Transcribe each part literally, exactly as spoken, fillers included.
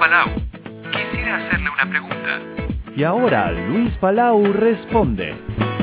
Palau. Quisiera hacerle una pregunta. Y ahora Luis Palau responde.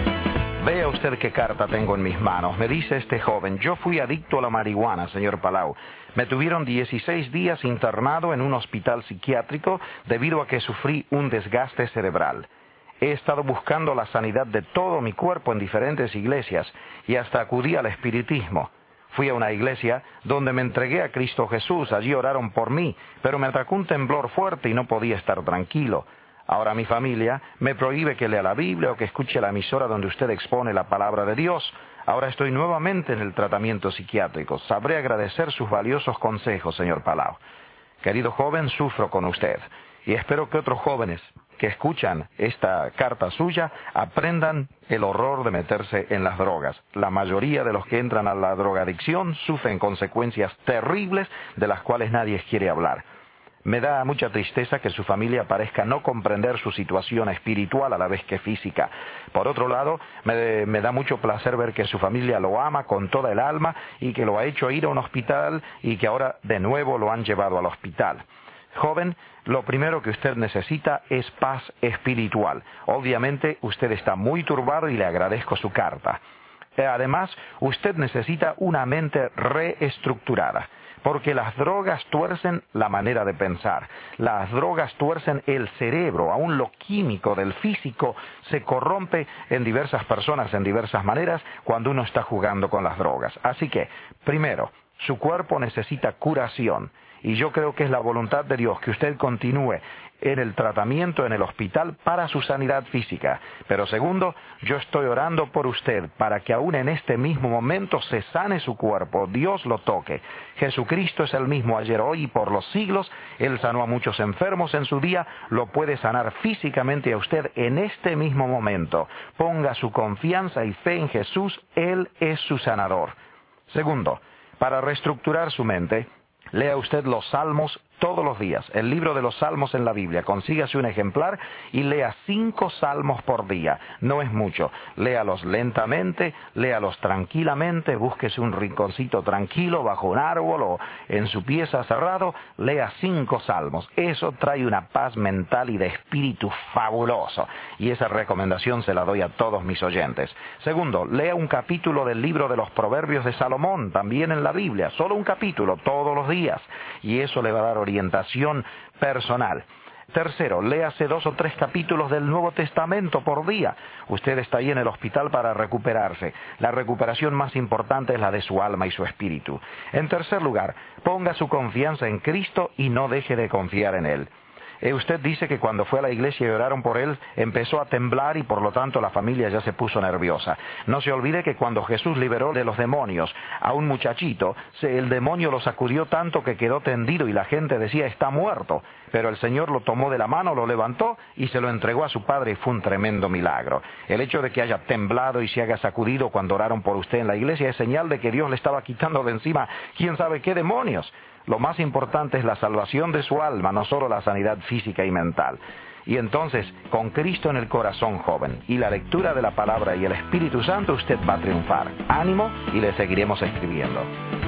Vea usted qué carta tengo en mis manos. Me dice este joven: yo fui adicto a la marihuana, señor Palau. Me tuvieron dieciséis días internado en un hospital psiquiátrico debido a que sufrí un desgaste cerebral. He estado buscando la sanidad de todo mi cuerpo en diferentes iglesias y hasta acudí al espiritismo. Fui a una iglesia donde me entregué a Cristo Jesús. Allí oraron por mí, pero me atacó un temblor fuerte y no podía estar tranquilo. Ahora mi familia me prohíbe que lea la Biblia o que escuche la emisora donde usted expone la palabra de Dios. Ahora estoy nuevamente en el tratamiento psiquiátrico. Sabré agradecer sus valiosos consejos, señor Palau. Querido joven, sufro con usted y espero que otros jóvenes que escuchan esta carta suya aprendan el horror de meterse en las drogas. La mayoría de los que entran a la drogadicción sufren consecuencias terribles de las cuales nadie quiere hablar. Me da mucha tristeza que su familia parezca no comprender su situación espiritual a la vez que física. Por otro lado, me, me da mucho placer ver que su familia lo ama con toda el alma y que lo ha hecho ir a un hospital y que ahora de nuevo lo han llevado al hospital. Joven, lo primero que usted necesita es paz espiritual. Obviamente, usted está muy turbado y le agradezco su carta. Además, usted necesita una mente reestructurada, porque las drogas tuercen la manera de pensar. Las drogas tuercen el cerebro, aún lo químico del físico se corrompe en diversas personas, en diversas maneras, cuando uno está jugando con las drogas. Así que, primero, su cuerpo necesita curación. Y yo creo que es la voluntad de Dios que usted continúe en el tratamiento en el hospital para su sanidad física. Pero segundo, yo estoy orando por usted para que aún en este mismo momento se sane su cuerpo, Dios lo toque. Jesucristo es el mismo ayer, hoy y por los siglos. Él sanó a muchos enfermos en su día, lo puede sanar físicamente a usted en este mismo momento. Ponga su confianza y fe en Jesús, Él es su sanador. Segundo, para reestructurar su mente, lea usted los Salmos todos los días, el libro de los Salmos en la Biblia. Consígase un ejemplar y lea cinco salmos por día. No es mucho. Léalos lentamente, léalos tranquilamente, búsquese un rinconcito tranquilo bajo un árbol o en su pieza cerrado, lea cinco salmos. Eso trae una paz mental y de espíritu fabuloso. Y esa recomendación se la doy a todos mis oyentes. Segundo, lea un capítulo del libro de los Proverbios de Salomón, también en la Biblia. Solo un capítulo todos los días. Y eso le va a dar orientación personal. Tercero, léase dos o tres capítulos del Nuevo Testamento por día. Usted está ahí en el hospital para recuperarse. La recuperación más importante es la de su alma y su espíritu. En tercer lugar, ponga su confianza en Cristo y no deje de confiar en Él. Eh, usted dice que cuando fue a la iglesia y oraron por él, empezó a temblar y por lo tanto la familia ya se puso nerviosa. No se olvide que cuando Jesús liberó de los demonios a un muchachito, se, el demonio lo sacudió tanto que quedó tendido y la gente decía está muerto. Pero el Señor lo tomó de la mano, lo levantó y se lo entregó a su padre y fue un tremendo milagro. El hecho de que haya temblado y se haya sacudido cuando oraron por usted en la iglesia es señal de que Dios le estaba quitando de encima quién sabe qué demonios. Lo más importante es la salvación de su alma, no solo la sanidad física y mental. Y entonces, con Cristo en el corazón, joven, y la lectura de la palabra y el Espíritu Santo, usted va a triunfar. Ánimo y le seguiremos escribiendo.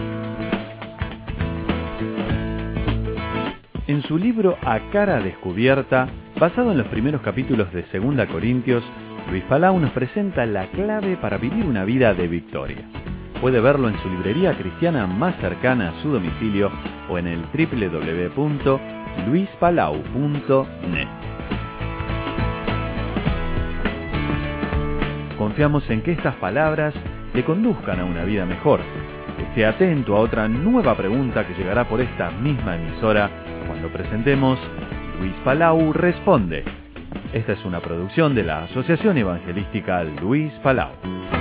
En su libro A Cara Descubierta, basado en los primeros capítulos de Segunda Corintios, Luis Palau nos presenta la clave para vivir una vida de victoria. Puede verlo en su librería cristiana más cercana a su domicilio o en el doble u doble u doble u punto luis palau punto net. Confiamos en que estas palabras le conduzcan a una vida mejor. Esté atento a otra nueva pregunta que llegará por esta misma emisora cuando presentemos Luis Palau Responde. Esta es una producción de la Asociación Evangelística Luis Palau.